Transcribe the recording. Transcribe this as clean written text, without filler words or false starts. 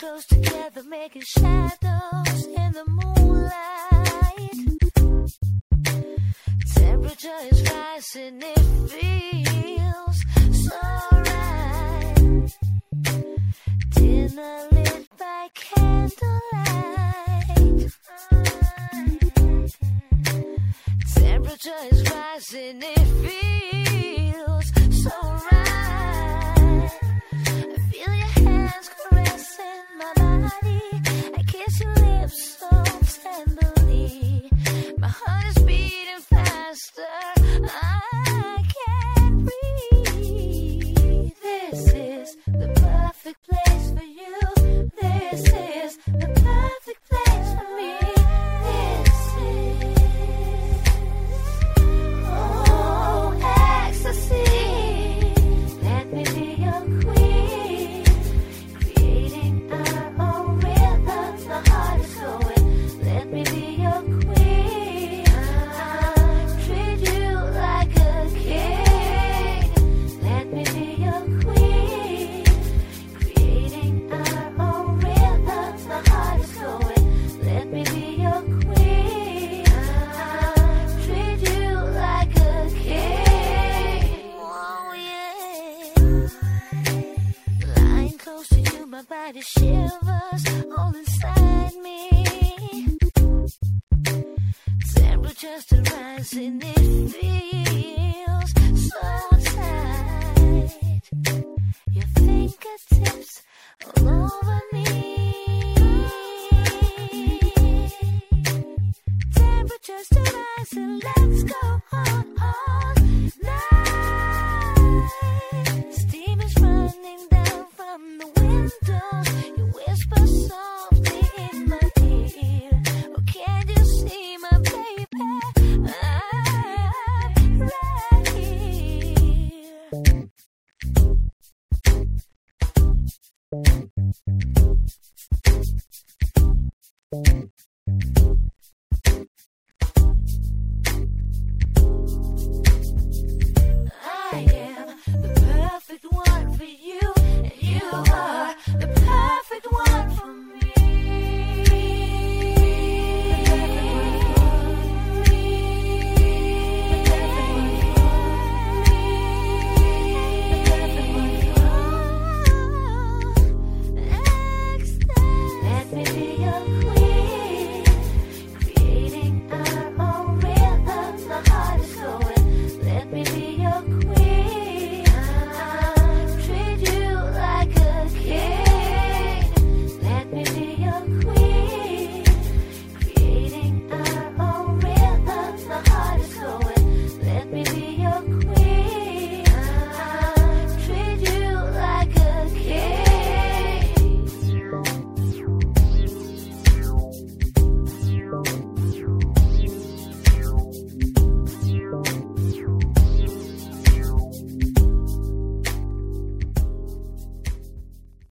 close together, making shadows in the moonlight. Temperature is rising, it feels so right. Dinner lit by candlelight. Temperature is rising, it feels so right. I feel your hands caressing my body. I kiss your lips so tenderly. My heart is beating faster. I can't breathe. This is the perfect place for you. This is the perfect place for me. This is ecstasy. Let me be your queen, creating our own rhythm. My heart is going. Let me be your queen. I'll treat you like a king. Let me be your queen, creating our own rhythm. My heart is going. Let me be your queen. I'll treat you like a king. Oh yeah. Lying close to you, my body shivers all inside me. Temperature's still rising, it feels so tight. Your fingertips